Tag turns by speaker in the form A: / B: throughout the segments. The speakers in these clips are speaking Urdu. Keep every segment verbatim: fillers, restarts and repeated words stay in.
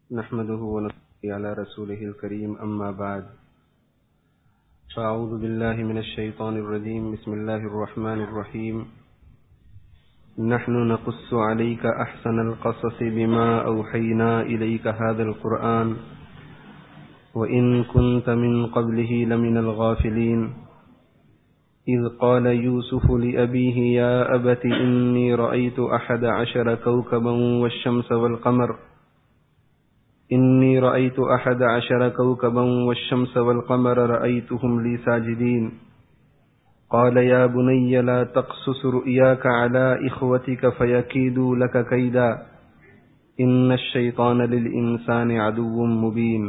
A: نحمده ونصلي على رسوله الكريم أما بعد فأعوذ بالله من الشيطان الرجيم بسم الله الرحمن الرحيم نحن نقص عليك أحسن القصص بما أوحينا إليك هذا القرآن وإن كنت من قبله لمن الغافلين إذ قال يوسف لأبيه يا أبت إني رأيت أحد عشر كوكبا والشمس والقمر إني رأيت أحد عشر كوكبا والشمس والقمر رأيتهم لي ساجدين قال يا بني لا تقصص رؤياك على إخوتك فيكيدوا لك كيدا إن الشيطان للإنسان عدو مبين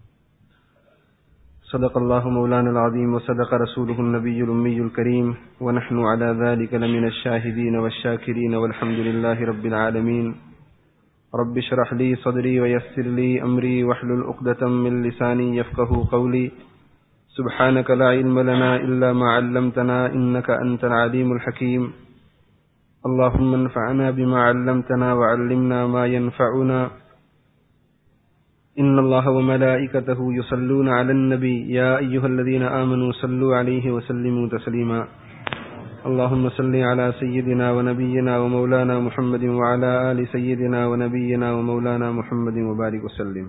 A: صدق الله مولانا العظيم وصدق رسوله النبي الأمي الكريم ونحن على ذلك لمن الشاهدين والشاكرين والحمد لله رب العالمين رب اشرح لي صدري ويسر لي أمري واحلل عقدة من لساني يفقهوا قولي سبحانك لا علم لنا إلا ما علمتنا إنك أنت العليم الحكيم اللهم انفعنا بما علمتنا وعلمنا ما ينفعنا إن الله وملائكته يصلون على النبي يا أيها الذين آمنوا صلوا عليه وسلموا تسليما اللهم صل على سيدنا ونبينا ومولانا محمد وعلى آل سيدنا ونبينا ومولانا محمد وبارك وسلم.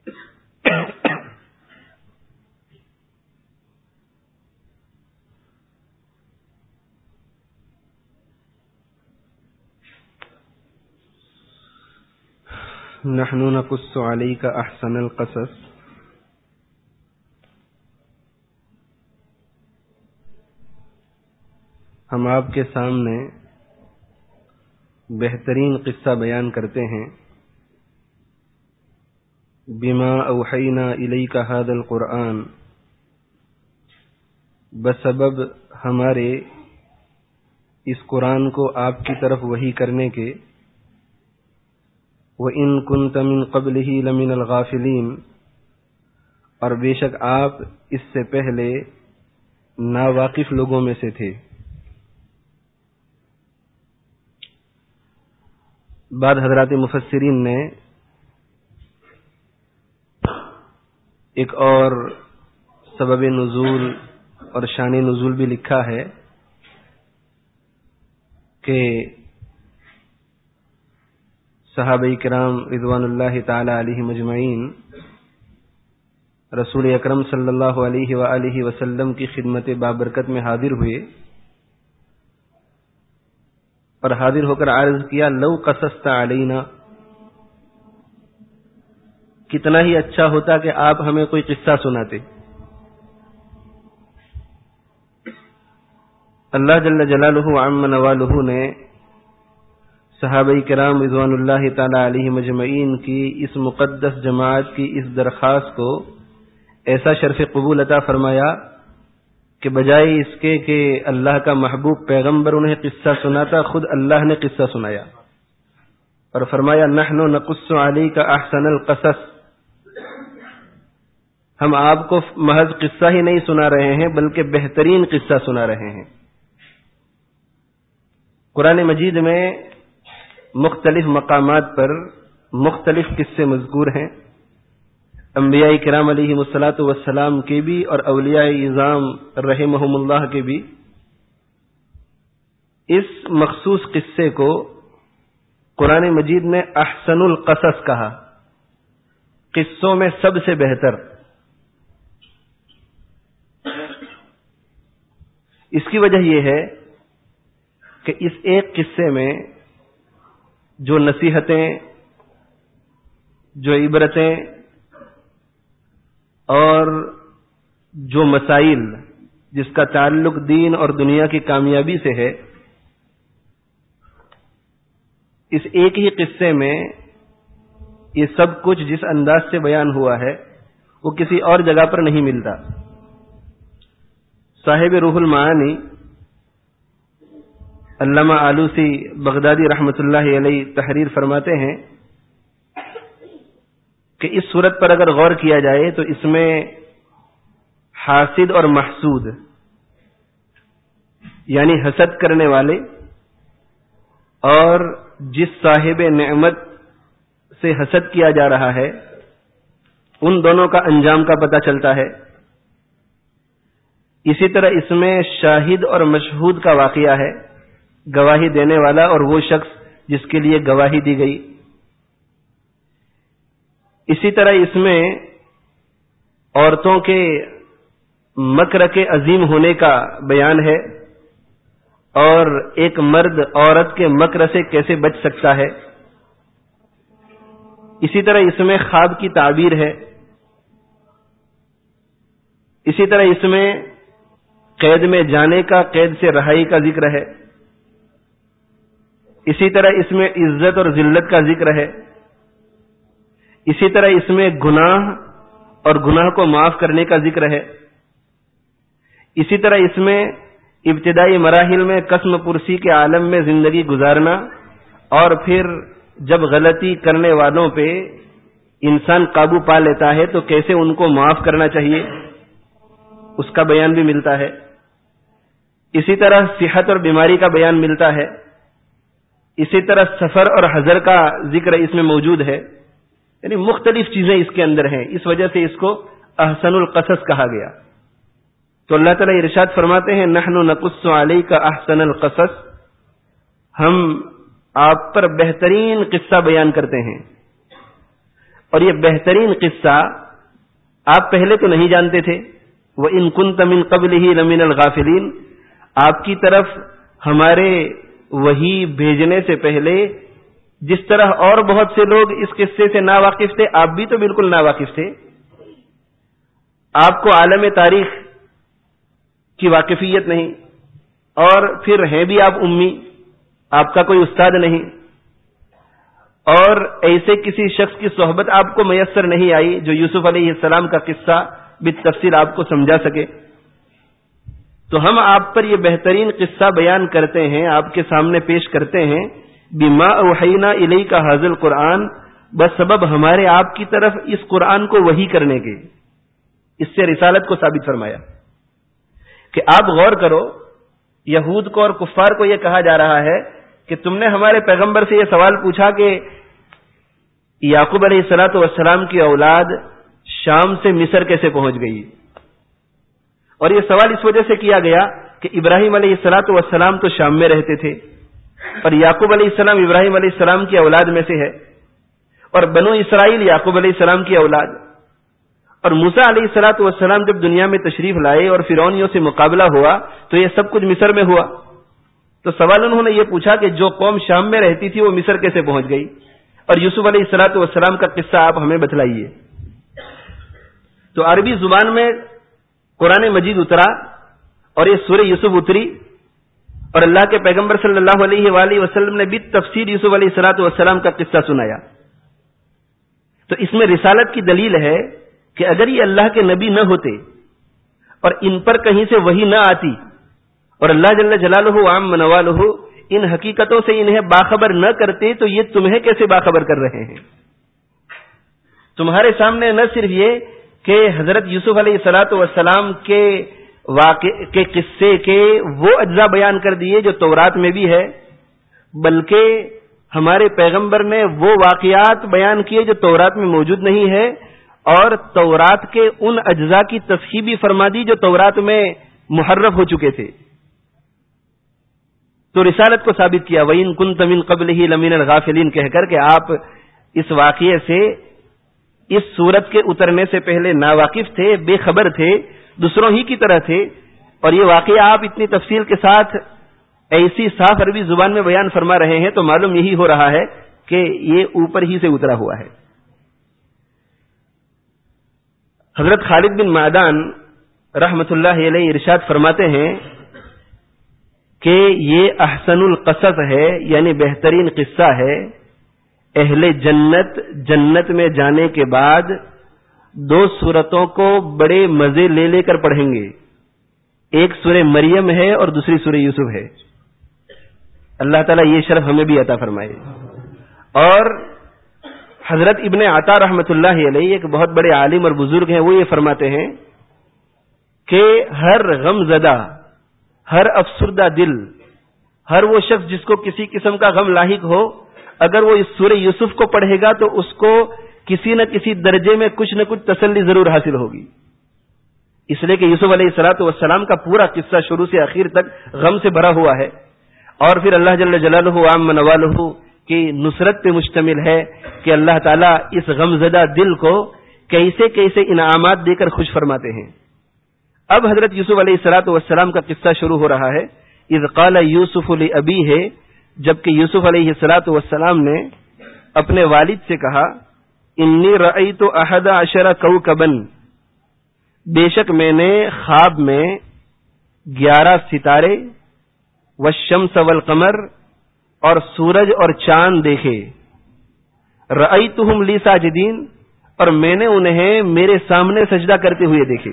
A: نحن نقص عليك أحسن القصص. ہم آپ کے سامنے بہترین قصہ بیان کرتے ہیں بما اوحینا الیک ھذا القرآن، بسبب ہمارے اس قرآن کو آپ کی طرف وحی کرنے کے، وَإِن كُنتَ مِن قَبْلِهِ لَمِنَ الْغَافِلِينَ، اور بے شک آپ اس سے پہلے ناواقف لوگوں میں سے تھے. بعد حضرات مفسرین نے ایک اور سبب نزول اور شان نزول بھی لکھا ہے کہ صحابہ کرام رضوان اللہ تعالی علیہم اجمعین رسول اکرم صلی اللہ علیہ وآلہ وسلم کی خدمت بابرکت میں حاضر ہوئے اور حاضر ہو کر عرض کیا لو قصصت علینا، کتنا ہی اچھا ہوتا کہ آپ ہمیں کوئی قصہ سناتے. اللہ جل جلالہ عم نوالہ نے صحابہ کرام رضوان اللہ تعالی علیہ مجمعین کی اس مقدس جماعت کی اس درخواست کو ایسا شرف قبول عطا فرمایا کہ بجائے اس کے کہ اللہ کا محبوب پیغمبر انہیں قصہ سناتا، خود اللہ نے قصہ سنایا اور فرمایا نحن نقص علیک احسن القصص، ہم آپ کو محض قصہ ہی نہیں سنا رہے ہیں بلکہ بہترین قصہ سنا رہے ہیں. قرآن مجید میں مختلف مقامات پر مختلف قصے مذکور ہیں، انبیاء کرام علیہ الصلاۃ والسلام کے بھی اور اولیاء اعظام رحمہم اللہ کے بھی. اس مخصوص قصے کو قرآن مجید نے احسن القصص کہا، قصوں میں سب سے بہتر. اس کی وجہ یہ ہے کہ اس ایک قصے میں جو نصیحتیں، جو عبرتیں اور جو مسائل جس کا تعلق دین اور دنیا کی کامیابی سے ہے، اس ایک ہی قصے میں یہ سب کچھ جس انداز سے بیان ہوا ہے وہ کسی اور جگہ پر نہیں ملتا. صاحب روح المعانی علامہ آلوسی بغدادی رحمۃ اللہ علیہ تحریر فرماتے ہیں کہ اس صورت پر اگر غور کیا جائے تو اس میں حاسد اور محسود یعنی حسد کرنے والے اور جس صاحب نعمت سے حسد کیا جا رہا ہے ان دونوں کا انجام کا پتہ چلتا ہے. اسی طرح اس میں شاہد اور مشہود کا واقعہ ہے، گواہی دینے والا اور وہ شخص جس کے لیے گواہی دی گئی. اسی طرح اس میں عورتوں کے مکر کے عظیم ہونے کا بیان ہے اور ایک مرد عورت کے مکر سے کیسے بچ سکتا ہے. اسی طرح اس میں خواب کی تعبیر ہے. اسی طرح اس میں قید میں جانے کا، قید سے رہائی کا ذکر ہے. اسی طرح اس میں عزت اور ذلت کا ذکر ہے. اسی طرح اس میں گناہ اور گناہ کو معاف کرنے کا ذکر ہے. اسی طرح اس میں ابتدائی مراحل میں قسم پرسی کے عالم میں زندگی گزارنا اور پھر جب غلطی کرنے والوں پہ انسان قابو پا لیتا ہے تو کیسے ان کو معاف کرنا چاہیے، اس کا بیان بھی ملتا ہے. اسی طرح صحت اور بیماری کا بیان ملتا ہے. اسی طرح سفر اور حضر کا ذکر اس میں موجود ہے. یعنی مختلف چیزیں اس کے اندر ہیں، اس وجہ سے اس کو احسن القصص کہا گیا. تو اللہ تعالیٰ ارشاد فرماتے ہیں نحن نقص علیک احسن القصص، ہم آپ پر بہترین قصہ بیان کرتے ہیں. اور یہ بہترین قصہ آپ پہلے تو نہیں جانتے تھے. وَإِن كُنتَ مِن قَبْلِهِ لَمِنَ الْغَافِلِينَ، آپ کی طرف ہمارے وحی بھیجنے سے پہلے جس طرح اور بہت سے لوگ اس قصے سے ناواقف تھے، آپ بھی تو بالکل ناواقف تھے. آپ کو عالم تاریخ کی واقفیت نہیں، اور پھر ہیں بھی آپ امی، آپ کا کوئی استاد نہیں، اور ایسے کسی شخص کی صحبت آپ کو میسر نہیں آئی جو یوسف علیہ السلام کا قصہ بالتفصیل آپ کو سمجھا سکے. تو ہم آپ پر یہ بہترین قصہ بیان کرتے ہیں، آپ کے سامنے پیش کرتے ہیں. بما اوحینا الیک ھذا القرآن، بس سبب ہمارے آپ کی طرف اس قرآن کو وحی کرنے کے. اس سے رسالت کو ثابت فرمایا کہ آپ غور کرو، یہود کو اور کفار کو یہ کہا جا رہا ہے کہ تم نے ہمارے پیغمبر سے یہ سوال پوچھا کہ یعقوب علیہ الصلوۃ والسلام کی اولاد شام سے مصر کیسے پہنچ گئی. اور یہ سوال اس وجہ سے کیا گیا کہ ابراہیم علیہ الصلوۃ والسلام تو شام میں رہتے تھے اور یعقوب علیہ السلام ابراہیم علیہ السلام کی اولاد میں سے ہے، اور بنو اسرائیل یعقوب علیہ السلام کی اولاد. اور موسیٰ علیہ الصلوۃ والسلام جب دنیا میں تشریف لائے اور فرعونیوں سے مقابلہ ہوا تو یہ سب کچھ مصر میں ہوا. تو سوال انہوں نے یہ پوچھا کہ جو قوم شام میں رہتی تھی وہ مصر کیسے پہنچ گئی، اور یوسف علیہ الصلوۃ والسلام کا قصہ آپ ہمیں بتلائیے. تو عربی زبان میں قرآن مجید اترا اور یہ سورہ یوسف اتری، اور اللہ کے پیغمبر صلی اللہ علیہ وآلہ وسلم نے بالتفصیل یوسف علیہ الصلوۃ والسلام کا قصہ سنایا. تو اس میں رسالت کی دلیل ہے کہ اگر یہ اللہ کے نبی نہ ہوتے اور ان پر کہیں سے وحی نہ آتی اور اللہ جل جلالہ وعم نوالہ ان حقیقتوں سے انہیں باخبر نہ کرتے تو یہ تمہیں کیسے باخبر کر رہے ہیں. تمہارے سامنے نہ صرف یہ کہ حضرت یوسف علیہ الصلوۃ والسلام کے واقع کے قصے کے وہ اجزاء بیان کر دیے جو تورات میں بھی ہے، بلکہ ہمارے پیغمبر نے وہ واقعات بیان کیے جو تورات میں موجود نہیں ہے، اور تورات کے ان اجزاء کی تصحیح بھی فرما دی جو تورات میں محرف ہو چکے تھے. تو رسالت کو ثابت کیا وَإِن كُنتَ مِن قَبْلِهِ لَمِنَ الْغَافِلِينَ کہہ کر کہ آپ اس واقعے سے، اس سورت کے اترنے سے پہلے ناواقف تھے، بے خبر تھے، دوسروں ہی کی طرح تھے. اور یہ واقعہ آپ اتنی تفصیل کے ساتھ ایسی صاف عربی زبان میں بیان فرما رہے ہیں تو معلوم یہی ہو رہا ہے کہ یہ اوپر ہی سے اترا ہوا ہے. حضرت خالد بن معدان رحمت اللہ علیہ ارشاد فرماتے ہیں کہ یہ احسن القصص ہے، یعنی بہترین قصہ ہے. اہل جنت جنت میں جانے کے بعد دو سورتوں کو بڑے مزے لے لے کر پڑھیں گے. ایک سورہ مریم ہے اور دوسری سورہ یوسف ہے. اللہ تعالیٰ یہ شرف ہمیں بھی عطا فرمائے. اور حضرت ابن عطا رحمت اللہ علیہ ایک بہت بڑے عالم اور بزرگ ہیں، وہ یہ فرماتے ہیں کہ ہر غم زدہ، ہر افسردہ دل، ہر وہ شخص جس کو کسی قسم کا غم لاحق ہو، اگر وہ اس سورہ یوسف کو پڑھے گا تو اس کو کسی نہ کسی درجے میں کچھ نہ کچھ تسلی ضرور حاصل ہوگی. اس لیے کہ یوسف علیہ الصلوۃ والسلام کا پورا قصہ شروع سے آخر تک غم سے بھرا ہوا ہے، اور پھر اللہ جل جلالہ عام نوالہ کی نصرت پہ مشتمل ہے کہ اللہ تعالیٰ اس غم زدہ دل کو کیسے کیسے انعامات دے کر خوش فرماتے ہیں. اب حضرت یوسف علیہ الصلوۃ والسلام کا قصہ شروع ہو رہا ہے. اذ قال یوسف لابیہ، جبکہ یوسف علیہ الصلوۃ والسلام نے اپنے والد سے کہا، انی رأیت احد عشر کوکبا، بے شک میں نے خواب میں گیارہ ستارے، والشمس والقمر، اور سورج اور چاند دیکھے، رأیتہم لی ساجدین، اور میں نے انہیں میرے سامنے سجدہ کرتے ہوئے دیکھے.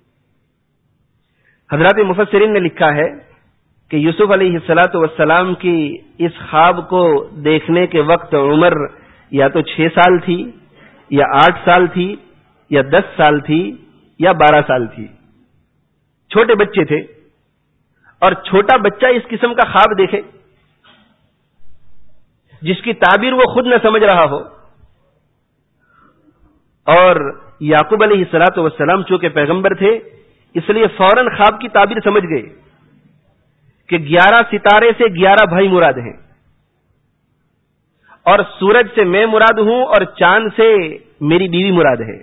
A: حضرات مفسرین نے لکھا ہے کہ یوسف علیہ الصلوۃ والسلام کی اس خواب کو دیکھنے کے وقت عمر یا تو چھ سال تھی، یا آٹھ سال تھی، یا دس سال تھی، یا بارہ سال تھی. چھوٹے بچے تھے، اور چھوٹا بچہ اس قسم کا خواب دیکھے جس کی تعبیر وہ خود نہ سمجھ رہا ہو. اور یعقوب علیہ الصلوۃ والسلام چونکہ پیغمبر تھے، اس لیے فوراً خواب کی تعبیر سمجھ گئے کہ گیارہ ستارے سے گیارہ بھائی مراد ہیں، اور سورج سے میں مراد ہوں، اور چاند سے میری بیوی مراد ہے.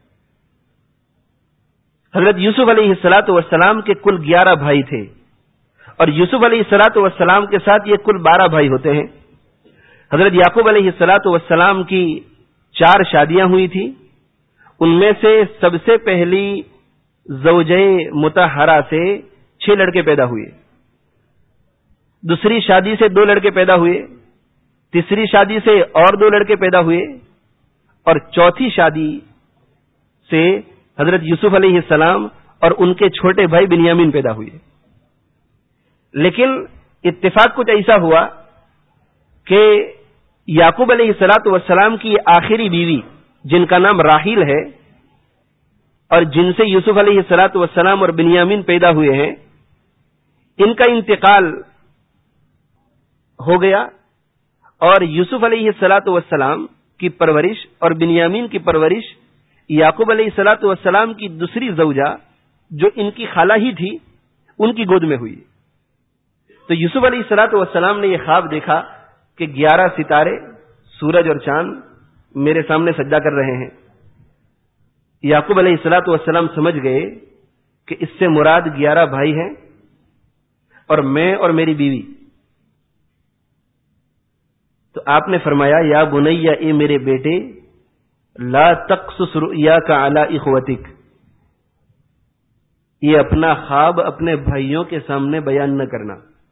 A: حضرت یوسف علیہ الصلوۃ والسلام کے کل گیارہ بھائی تھے، اور یوسف علیہ الصلوۃ والسلام کے ساتھ یہ کل بارہ بھائی ہوتے ہیں. حضرت یعقوب علیہ الصلوۃ والسلام کی چار شادیاں ہوئی تھی. ان میں سے سب سے پہلی زوجہ مطہرہ سے چھ لڑکے پیدا ہوئے، دوسری شادی سے دو لڑکے پیدا ہوئے، تیسری شادی سے اور دو لڑکے پیدا ہوئے، اور چوتھی شادی سے حضرت یوسف علیہ السلام اور ان کے چھوٹے بھائی بنیامین پیدا ہوئے. لیکن اتفاق کچھ ایسا ہوا کہ یعقوب علیہ الصلوۃ والسلام کی آخری بیوی، جن کا نام راحیل ہے، اور جن سے یوسف علیہ الصلوۃ والسلام اور بنیامین پیدا ہوئے ہیں، ان کا انتقال ہو گیا، اور یوسف علیہ الصلوۃ والسلام کی پرورش اور بنیامین کی پرورش یعقوب علیہ الصلوۃ والسلام کی دوسری زوجہ جو ان کی خالہ ہی تھی، ان کی گود میں ہوئی. تو یوسف علیہ الصلوۃ والسلام نے یہ خواب دیکھا کہ گیارہ ستارے، سورج اور چاند میرے سامنے سجدہ کر رہے ہیں. یعقوب علیہ الصلوۃ والسلام سمجھ گئے کہ اس سے مراد گیارہ بھائی ہیں اور میں اور میری بیوی. تو آپ نے فرمایا، یا بنیا، اے میرے بیٹے، لا تقصص رؤیاک علی اخوتک، یہ اپنا خواب اپنے بھائیوں کے سامنے بیان نہ کرنا.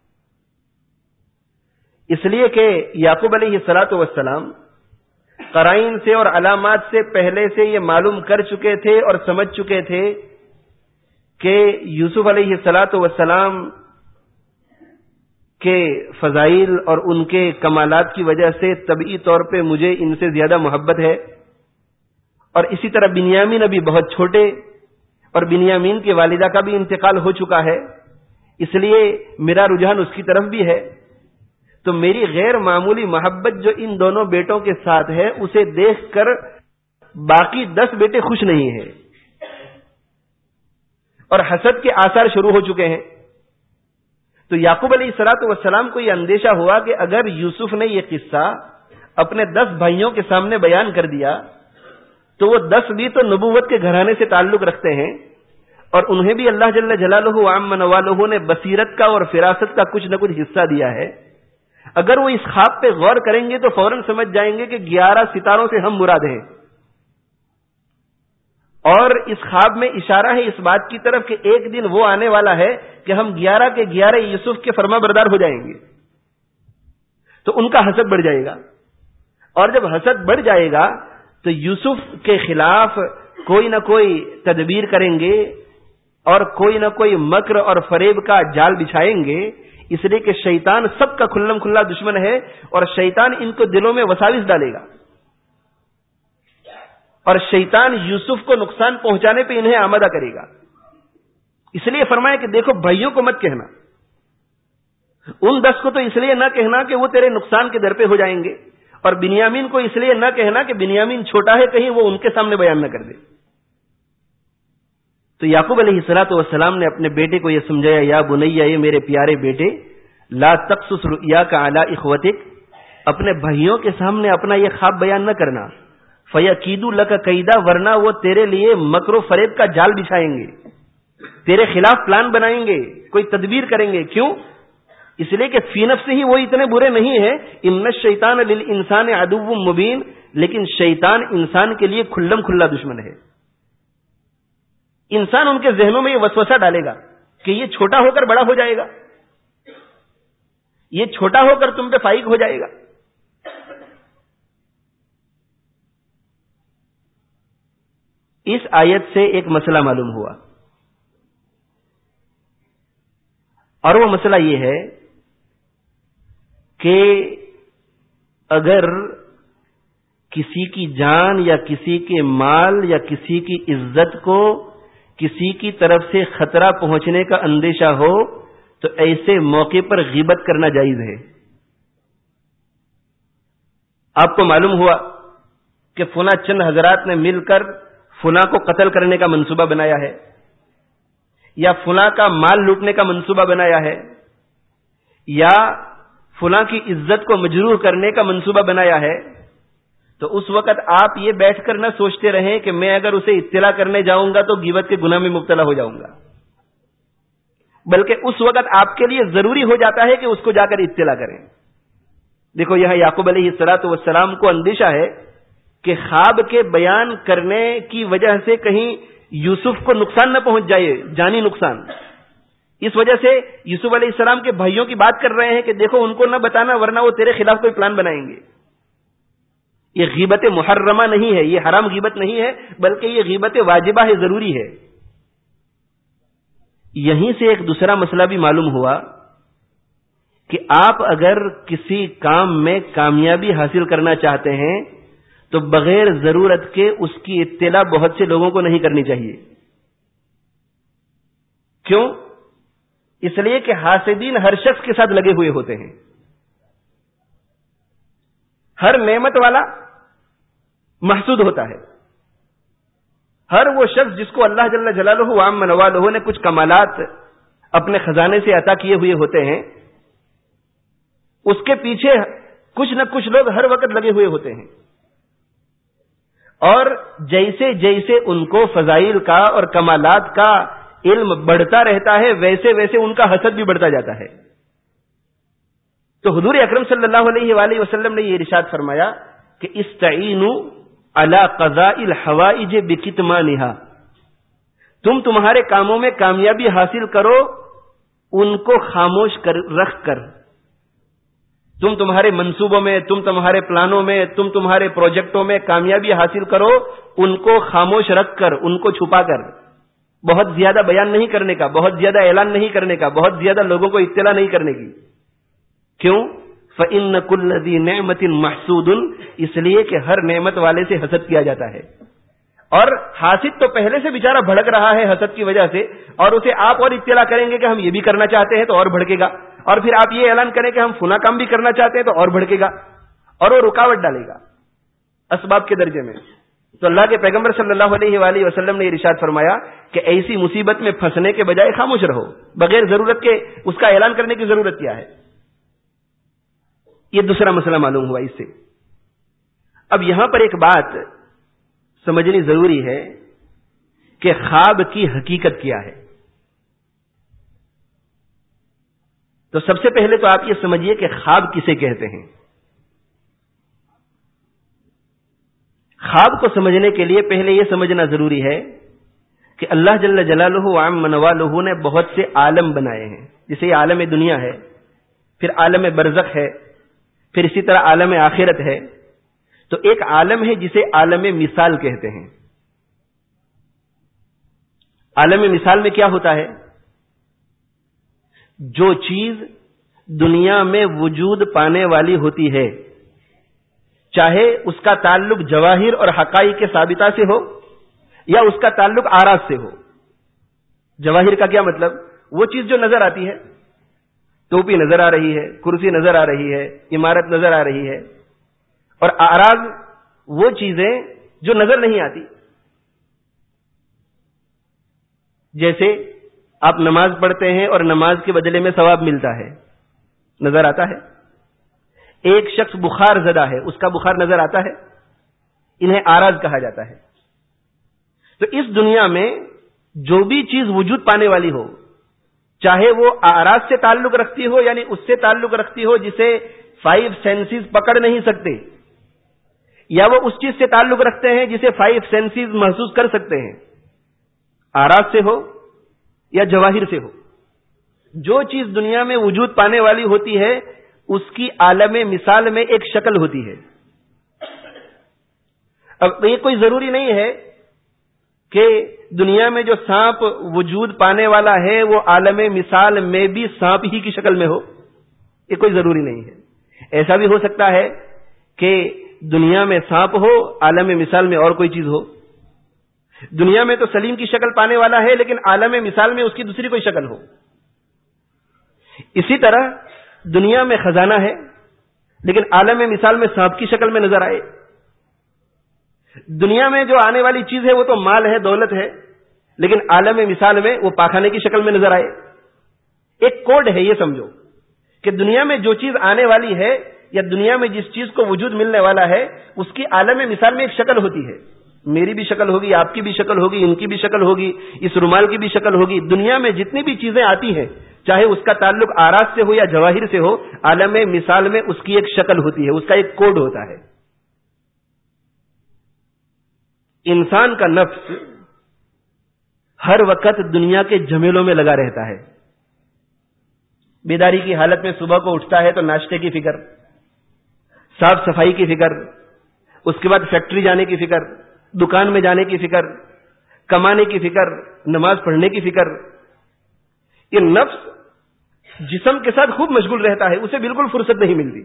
A: اس لیے کہ یعقوب علیہ الصلوۃ والسلام قرائن سے اور علامات سے پہلے سے یہ معلوم کر چکے تھے اور سمجھ چکے تھے کہ یوسف علیہ الصلوۃ والسلام کے فضائل اور ان کے کمالات کی وجہ سے طبعی طور پہ مجھے ان سے زیادہ محبت ہے، اور اسی طرح بنیامین ابھی بہت چھوٹے، اور بنیامین کی والدہ کا بھی انتقال ہو چکا ہے، اس لیے میرا رجحان اس کی طرف بھی ہے. تو میری غیر معمولی محبت جو ان دونوں بیٹوں کے ساتھ ہے، اسے دیکھ کر باقی دس بیٹے خوش نہیں ہیں، اور حسد کے آثار شروع ہو چکے ہیں. تو یعقوب علیہ الصلوۃ والسلام کو یہ اندیشہ ہوا کہ اگر یوسف نے یہ قصہ اپنے دس بھائیوں کے سامنے بیان کر دیا تو وہ دس بھی تو نبوت کے گھرانے سے تعلق رکھتے ہیں، اور انہیں بھی اللہ جل جلالہ عام نوالہ نے بصیرت کا اور فراست کا کچھ نہ کچھ حصہ دیا ہے. اگر وہ اس خواب پہ غور کریں گے تو فوراً سمجھ جائیں گے کہ گیارہ ستاروں سے ہم مراد ہیں، اور اس خواب میں اشارہ ہے اس بات کی طرف کہ ایک دن وہ آنے والا ہے کہ ہم گیارہ کے گیارہ یوسف کے فرما بردار ہو جائیں گے. تو ان کا حسد بڑھ جائے گا، اور جب حسد بڑھ جائے گا تو یوسف کے خلاف کوئی نہ کوئی تدبیر کریں گے، اور کوئی نہ کوئی مکر اور فریب کا جال بچھائیں گے. اس لیے کہ شیطان سب کا کھلم کھلا دشمن ہے، اور شیطان ان کو دلوں میں وساوس ڈالے گا، اور شیطان یوسف کو نقصان پہنچانے پہ انہیں آمادہ کرے گا. اس لیے فرمایا کہ دیکھو بھائیوں کو مت کہنا، ان دس کو تو اس لیے نہ کہنا کہ وہ تیرے نقصان کے در پہ ہو جائیں گے،
B: اور بنیامین کو اس لیے نہ کہنا کہ بنیامین چھوٹا ہے، کہیں وہ ان کے سامنے بیان نہ کر دے. تو یعقوب علیہ الصلوۃ والسلام نے اپنے بیٹے کو یہ سمجھایا، یا بنیا، یہ میرے پیارے بیٹے، لا تقصص رؤیاک علی اخوتک، اپنے بھائیوں کے سامنے اپنا یہ خواب بیان نہ کرنا. فیکیدوا لک کیدا، ورنہ وہ تیرے لیے مکر و فریب کا جال بچھائیں گے، تیرے خلاف پلان بنائیں گے، کوئی تدبیر کریں گے. کیوں؟ اس لیے کہ فی نفس ہی وہ اتنے برے نہیں ہیں. ان الشیطان للانسان عدو مبین، لیکن شیطان انسان کے لیے کھلم کھلا دشمن ہے. انسان ان کے ذہنوں میں یہ وسوسہ ڈالے گا کہ یہ چھوٹا ہو کر بڑا ہو جائے گا، یہ چھوٹا ہو کر تم پہ فائق ہو جائے گا. اس آیت سے ایک مسئلہ معلوم ہوا، اور وہ مسئلہ یہ ہے کہ اگر کسی کی جان یا کسی کے مال یا کسی کی عزت کو کسی کی طرف سے خطرہ پہنچنے کا اندیشہ ہو تو ایسے موقع پر غیبت کرنا جائز ہے. آپ کو معلوم ہوا کہ فلاں چند حضرات نے مل کر فلاں کو قتل کرنے کا منصوبہ بنایا ہے، یا فلاں کا مال لوٹنے کا منصوبہ بنایا ہے، یا فلاں کی عزت کو مجروح کرنے کا منصوبہ بنایا ہے. تو اس وقت آپ یہ بیٹھ کر نہ سوچتے رہیں کہ میں اگر اسے اطلاع کرنے جاؤں گا تو غیبت کے گناہ میں مبتلا ہو جاؤں گا، بلکہ اس وقت آپ کے لیے ضروری ہو جاتا ہے کہ اس کو جا کر اطلاع کریں. دیکھو یہاں یعقوب علیہ الصلوۃ والسلام کو اندیشہ ہے کہ خواب کے بیان کرنے کی وجہ سے کہیں یوسف کو نقصان نہ پہنچ جائے، جانی نقصان. اس وجہ سے یوسف علیہ السلام کے بھائیوں کی بات کر رہے ہیں کہ دیکھو ان کو نہ بتانا ورنہ وہ تیرے خلاف کوئی پلان بنائیں گے. یہ غیبت محرمہ نہیں ہے، یہ حرام غیبت نہیں ہے، بلکہ یہ غیبت واجبہ ہے، ضروری ہے. یہیں سے ایک دوسرا مسئلہ بھی معلوم ہوا کہ آپ اگر کسی کام میں کامیابی حاصل کرنا چاہتے ہیں تو بغیر ضرورت کے اس کی اطلاع بہت سے لوگوں کو نہیں کرنی چاہیے. کیوں؟ اس لیے کہ حاسدین ہر شخص کے ساتھ لگے ہوئے ہوتے ہیں. ہر نعمت والا محسود ہوتا ہے. ہر وہ شخص جس کو اللہ جل جلالہ وعم نوالہ نے کچھ کمالات اپنے خزانے سے عطا کیے ہوئے ہوتے ہیں، اس کے پیچھے کچھ نہ کچھ لوگ ہر وقت لگے ہوئے ہوتے ہیں. اور جیسے جیسے ان کو فضائل کا اور کمالات کا علم بڑھتا رہتا ہے ویسے ویسے ان کا حسد بھی بڑھتا جاتا ہے. تو حضور اکرم صلی اللہ علیہ وآلہ وسلم نے یہ ارشاد فرمایا کہ استعینوا علی قضاء الحوائج بکتمانہا، تم تمہارے کاموں میں کامیابی حاصل کرو ان کو خاموش کر رکھ کر. تم تمہارے منصوبوں میں، تم تمہارے پلانوں میں، تم تمہارے پروجیکٹوں میں کامیابی حاصل کرو ان کو خاموش رکھ کر، ان کو چھپا کر. بہت زیادہ بیان نہیں کرنے کا، بہت زیادہ اعلان نہیں کرنے کا، بہت زیادہ لوگوں کو اطلاع نہیں کرنے کی. کیوں؟ فَإِنَّ كُلَّ ذِي نِعْمَةٍ مَحْسُودٌ، اس لیے کہ ہر نعمت والے سے حسد کیا جاتا ہے. اور حاسد تو پہلے سے بیچارہ بھڑک رہا ہے حسد کی وجہ سے، اور اسے آپ اور اطلاع کریں گے کہ ہم یہ بھی کرنا چاہتے ہیں تو اور بھڑکے گا، اور پھر آپ یہ اعلان کریں کہ ہم فلاں کام بھی کرنا چاہتے ہیں تو اور بھڑکے گا، اور وہ رکاوٹ ڈالے گا اسباب کے درجے میں. تو اللہ کے پیغمبر صلی اللہ علیہ وآلہ وسلم نے ارشاد فرمایا کہ ایسی مصیبت میں پھنسنے کے بجائے خاموش رہو، بغیر ضرورت کے اس کا اعلان کرنے کی ضرورت کیا ہے. یہ دوسرا مسئلہ معلوم ہوا اس سے. اب یہاں پر ایک بات سمجھنی ضروری ہے کہ خواب کی حقیقت کیا ہے. تو سب سے پہلے تو آپ یہ سمجھیے کہ خواب کسے کہتے ہیں. خواب کو سمجھنے کے لیے پہلے یہ سمجھنا ضروری ہے کہ اللہ جل جلالہ وعم نوالہ نے بہت سے عالم بنائے ہیں. جیسے یہ عالم دنیا ہے، پھر عالم برزخ ہے، پھر اسی طرح عالم آخرت ہے. تو ایک عالم ہے جسے عالم مثال کہتے ہیں. عالم مثال میں کیا ہوتا ہے؟ جو چیز دنیا میں وجود پانے والی ہوتی ہے، چاہے اس کا تعلق جواہر اور حقائق کے ثابتہ سے ہو یا اس کا تعلق آراز سے ہو. جواہر کا کیا مطلب؟ وہ چیز جو نظر آتی ہے، ٹوپی نظر آ رہی ہے، کرسی نظر آ رہی ہے، عمارت نظر آ رہی ہے. اور اعراض وہ چیزیں جو نظر نہیں آتی. جیسے آپ نماز پڑھتے ہیں اور نماز کے بدلے میں ثواب ملتا ہے, نظر آتا ہے. ایک شخص بخار زدہ ہے, اس کا بخار نظر آتا ہے. انہیں اعراض کہا جاتا ہے. تو اس دنیا میں جو بھی چیز وجود پانے والی ہو, چاہے وہ اعراض سے تعلق رکھتی ہو, یعنی اس سے تعلق رکھتی ہو جسے فائیو سینسز پکڑ نہیں سکتے, یا وہ اس چیز سے تعلق رکھتے ہیں جسے فائیو سینسز محسوس کر سکتے ہیں, اعراض سے ہو یا جواہر سے ہو, جو چیز دنیا میں وجود پانے والی ہوتی ہے اس کی عالم مثال میں ایک شکل ہوتی ہے. اب یہ کوئی ضروری نہیں ہے کہ دنیا میں جو سانپ وجود پانے والا ہے وہ عالم مثال میں بھی سانپ ہی کی شکل میں ہو, یہ کوئی ضروری نہیں ہے. ایسا بھی ہو سکتا ہے کہ دنیا میں سانپ ہو, عالم مثال میں اور کوئی چیز ہو. دنیا میں تو سلیم کی شکل پانے والا ہے لیکن عالم مثال میں اس کی دوسری کوئی شکل ہو. اسی طرح دنیا میں خزانہ ہے لیکن عالم مثال میں سانپ کی شکل میں نظر آئے. دنیا میں جو آنے والی چیز ہے وہ تو مال ہے, دولت ہے, لیکن عالم مثال میں وہ پاخانے کی شکل میں نظر آئے. ایک کوڈ ہے, یہ سمجھو کہ دنیا میں جو چیز آنے والی ہے یا دنیا میں جس چیز کو وجود ملنے والا ہے اس کی عالم مثال میں ایک شکل ہوتی ہے. میری بھی شکل ہوگی, آپ کی بھی شکل ہوگی, ان کی بھی شکل ہوگی, اس رومال کی بھی شکل ہوگی. دنیا میں جتنی بھی چیزیں آتی ہیں چاہے اس کا تعلق اعراض سے ہو یا جواہر سے ہو, عالم مثال میں اس کی ایک شکل ہوتی ہے, اس کا ایک کوڈ ہوتا ہے. انسان کا نفس ہر وقت دنیا کے جھمیلوں میں لگا رہتا ہے. بیداری کی حالت میں صبح کو اٹھتا ہے تو ناشتے کی فکر, صاف صفائی کی فکر, اس کے بعد فیکٹری جانے کی فکر, دکان میں جانے کی فکر, کمانے کی فکر, نماز پڑھنے کی فکر. یہ نفس جسم کے ساتھ خوب مشغول رہتا ہے, اسے بالکل فرصت نہیں ملتی.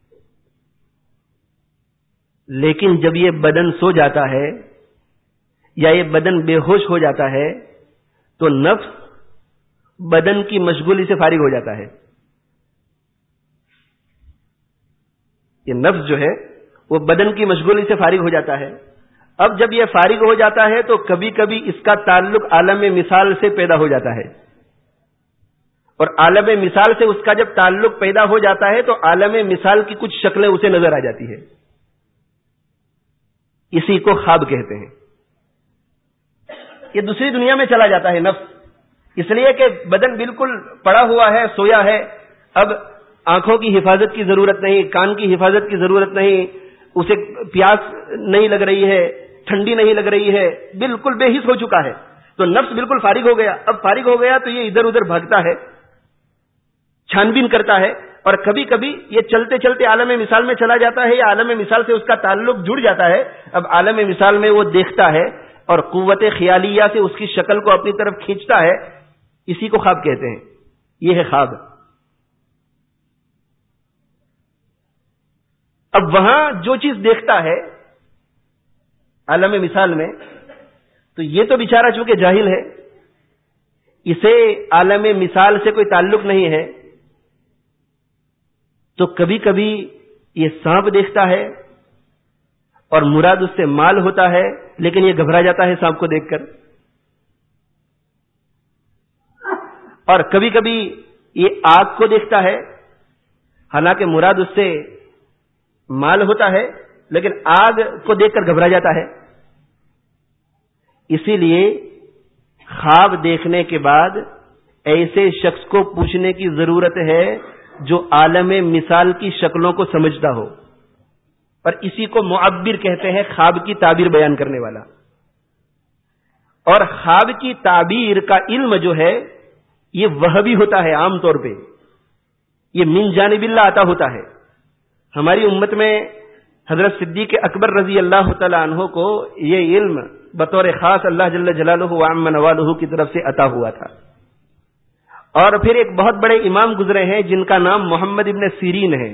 B: لیکن جب یہ بدن سو جاتا ہے یا یہ بدن بے ہوش ہو جاتا ہے تو نفس بدن کی مشغولی سے فارغ ہو جاتا ہے. یہ نفس جو ہے وہ بدن کی مشغولی سے فارغ ہو جاتا ہے. اب جب یہ فارغ ہو جاتا ہے تو کبھی کبھی اس کا تعلق عالم مثال سے پیدا ہو جاتا ہے, اور عالم مثال سے اس کا جب تعلق پیدا ہو جاتا ہے تو عالم مثال کی کچھ شکلیں اسے نظر آ جاتی ہے. اسی کو خواب کہتے ہیں. یہ دوسری دنیا میں چلا جاتا ہے نفس, اس لیے کہ بدن بالکل پڑا ہوا ہے, سویا ہے. اب آنکھوں کی حفاظت کی ضرورت نہیں, کان کی حفاظت کی ضرورت نہیں, اسے پیاس نہیں لگ رہی ہے, ٹھنڈی نہیں لگ رہی ہے, بالکل بے حس ہو چکا ہے. تو نفس بالکل فارغ ہو گیا. اب فارغ ہو گیا تو یہ ادھر ادھر بھاگتا ہے, چھان بین کرتا ہے, اور کبھی کبھی یہ چلتے چلتے عالم مثال میں چلا جاتا ہے یا عالم مثال سے اس کا تعلق جڑ جاتا ہے. اب عالم مثال میں وہ دیکھتا ہے اور قوت خیالیہ سے اس کی شکل کو اپنی طرف کھینچتا ہے. اسی کو خواب کہتے ہیں. یہ ہے خواب. اب وہاں جو چیز دیکھتا ہے عالم مثال میں, تو یہ تو بیچارہ چونکہ جاہل ہے, اسے عالم مثال سے کوئی تعلق نہیں ہے, تو کبھی کبھی یہ سانپ دیکھتا ہے اور مراد اس سے مال ہوتا ہے, لیکن یہ گھبرا جاتا ہے سانپ کو دیکھ کر. اور کبھی کبھی یہ آگ کو دیکھتا ہے, حالانکہ مراد اس سے مال ہوتا ہے, لیکن آگ کو دیکھ کر گھبرا جاتا ہے. اسی لیے خواب دیکھنے کے بعد ایسے شخص کو پوچھنے کی ضرورت ہے جو عالم مثال کی شکلوں کو سمجھتا ہو, اور اسی کو معبر کہتے ہیں, خواب کی تعبیر بیان کرنے والا. اور خواب کی تعبیر کا علم جو ہے یہ وہبی ہوتا ہے. عام طور پہ یہ من جانب اللہ عطا ہوتا ہے. ہماری امت میں حضرت صدیق اکبر رضی اللہ تعالی عنہ کو یہ علم بطور خاص اللہ جل جلالہ وعم نوالہ کی طرف سے عطا ہوا تھا. اور پھر ایک بہت بڑے امام گزرے ہیں جن کا نام محمد ابن سیرین ہے.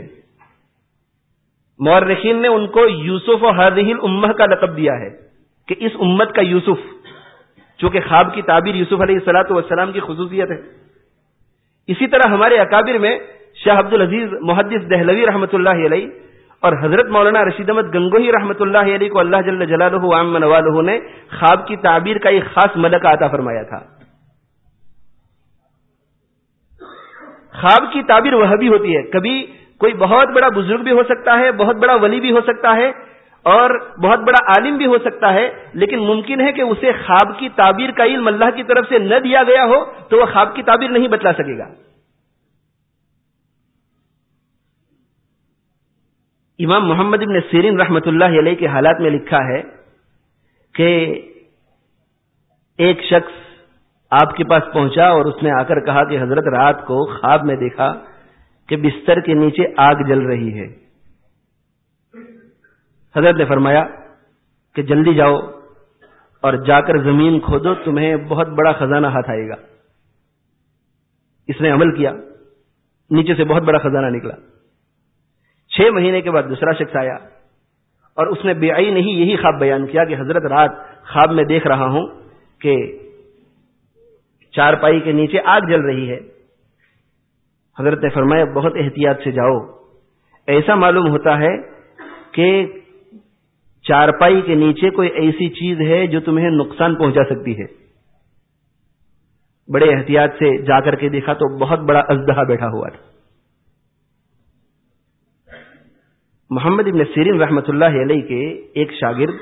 B: مورخین نے ان کو یوسف و ہذہ الامہ کا لقب دیا ہے کہ اس امت کا یوسف, چونکہ خواب کی تعبیر یوسف علیہ الصلوۃ والسلام کی خصوصیت ہے. اسی طرح ہمارے اکابر میں شاہ عبد العزیز محدث دہلوی رحمۃ اللہ علیہ اور حضرت مولانا رشید احمد گنگوہی رحمۃ اللہ علیہ کو اللہ جل جلالہ و عم نوالہ نے خواب کی تعبیر کا ایک خاص ملکہ عطا فرمایا تھا. خواب کی تعبیر وہ بھی ہوتی ہے، کبھی کوئی بہت بڑا بزرگ بھی ہو سکتا ہے، بہت بڑا ولی بھی ہو سکتا ہے اور بہت بڑا عالم بھی ہو سکتا ہے، لیکن ممکن ہے کہ اسے خواب کی تعبیر کا علم اللہ کی طرف سے نہ دیا گیا ہو تو وہ خواب کی تعبیر نہیں بتلا سکے گا. امام محمد ابن سیرین رحمت اللہ علیہ کے حالات میں لکھا ہے کہ ایک شخص آپ کے پاس پہنچا اور اس نے آ کر کہا کہ حضرت رات کو خواب میں دیکھا کہ بستر کے نیچے آگ جل رہی ہے. حضرت نے فرمایا کہ جلدی جاؤ اور جا کر زمین کھودو، تمہیں بہت بڑا خزانہ ہاتھ آئے گا. اس نے عمل کیا، نیچے سے بہت بڑا خزانہ نکلا. چھ مہینے کے بعد دوسرا شخص آیا اور اس نے بے عین ہی یہی خواب بیان کیا کہ حضرت رات خواب میں دیکھ رہا ہوں کہ چارپائی کے نیچے آگ جل رہی ہے. حضرت نے فرمایا بہت احتیاط سے جاؤ، ایسا معلوم ہوتا ہے کہ چارپائی کے نیچے کوئی ایسی چیز ہے جو تمہیں نقصان پہنچا سکتی ہے. بڑے احتیاط سے جا کر کے دیکھا تو بہت بڑا اژدہا بیٹھا ہوا تھا. محمد ابن سیرین رحمت اللہ علیہ کے ایک شاگرد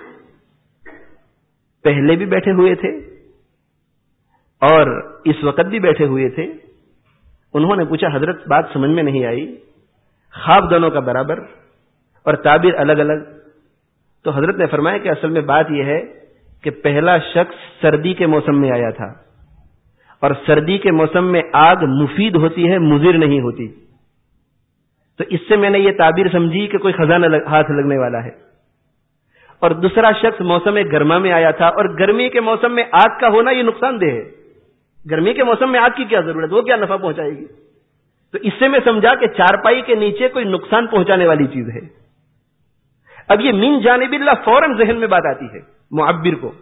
B: پہلے بھی بیٹھے ہوئے تھے اور اس وقت بھی بیٹھے ہوئے تھے. انہوں نے پوچھا حضرت بات سمجھ میں نہیں آئی، خواب دونوں کا برابر اور تعبیر الگ الگ. تو حضرت نے فرمایا کہ اصل میں بات یہ ہے کہ پہلا شخص سردی کے موسم میں آیا تھا اور سردی کے موسم میں آگ مفید ہوتی ہے، مضر نہیں ہوتی. تو اس سے میں نے یہ تعبیر سمجھی کہ کوئی خزانہ ہاتھ لگنے والا ہے. اور دوسرا شخص موسم گرما میں آیا تھا اور گرمی کے موسم میں آگ کا ہونا یہ نقصان دہ ہے. گرمی کے موسم میں آگ کی کیا ضرورت، وہ کیا نفع پہنچائے گی. تو اس سے میں سمجھا کہ چارپائی کے نیچے کوئی نقصان پہنچانے والی چیز ہے. اب یہ من جانب اللہ فوراً ذہن میں بات آتی ہے معبر کو.